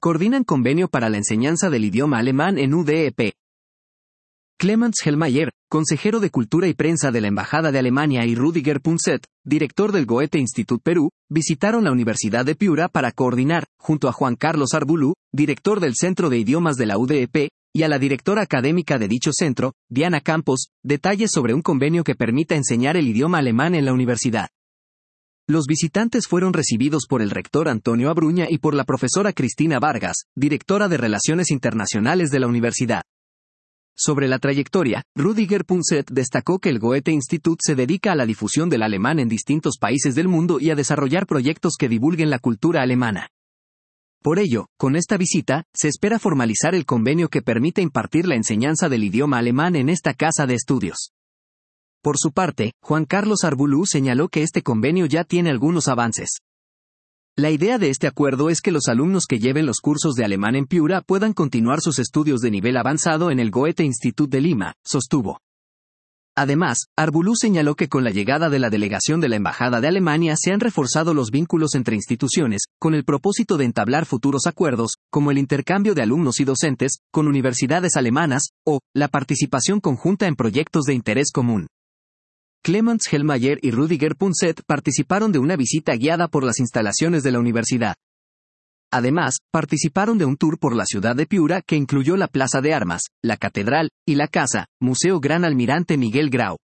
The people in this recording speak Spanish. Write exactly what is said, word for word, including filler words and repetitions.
coordinan convenio para la enseñanza del idioma alemán en U D E P. Clemens Hellmayer, consejero de Cultura y Prensa de la Embajada de Alemania, y Rüdiger Punset, director del Goethe-Institut Perú, visitaron la Universidad de Piura para coordinar, junto a Juan Carlos Arbulú, director del Centro de Idiomas de la U D E P, y a la directora académica de dicho centro, Diana Campos, detalles sobre un convenio que permita enseñar el idioma alemán en la universidad. Los visitantes fueron recibidos por el rector Antonio Abruña y por la profesora Cristina Vargas, directora de Relaciones Internacionales de la universidad. Sobre la trayectoria, Rüdiger Punset destacó que el Goethe-Institut se dedica a la difusión del alemán en distintos países del mundo y a desarrollar proyectos que divulguen la cultura alemana. Por ello, con esta visita, se espera formalizar el convenio que permite impartir la enseñanza del idioma alemán en esta casa de estudios. Por su parte, Juan Carlos Arbulú señaló que este convenio ya tiene algunos avances. La idea de este acuerdo es que los alumnos que lleven los cursos de alemán en Piura puedan continuar sus estudios de nivel avanzado en el Goethe-Institut de Lima, sostuvo. Además, Arbulú señaló que con la llegada de la delegación de la Embajada de Alemania se han reforzado los vínculos entre instituciones, con el propósito de entablar futuros acuerdos, como el intercambio de alumnos y docentes, con universidades alemanas, o la participación conjunta en proyectos de interés común. Clemens Hellmayer y Rüdiger Punset participaron de una visita guiada por las instalaciones de la universidad. Además, participaron de un tour por la ciudad de Piura que incluyó la Plaza de Armas, la Catedral, y la Casa, Museo Gran Almirante Miguel Grau.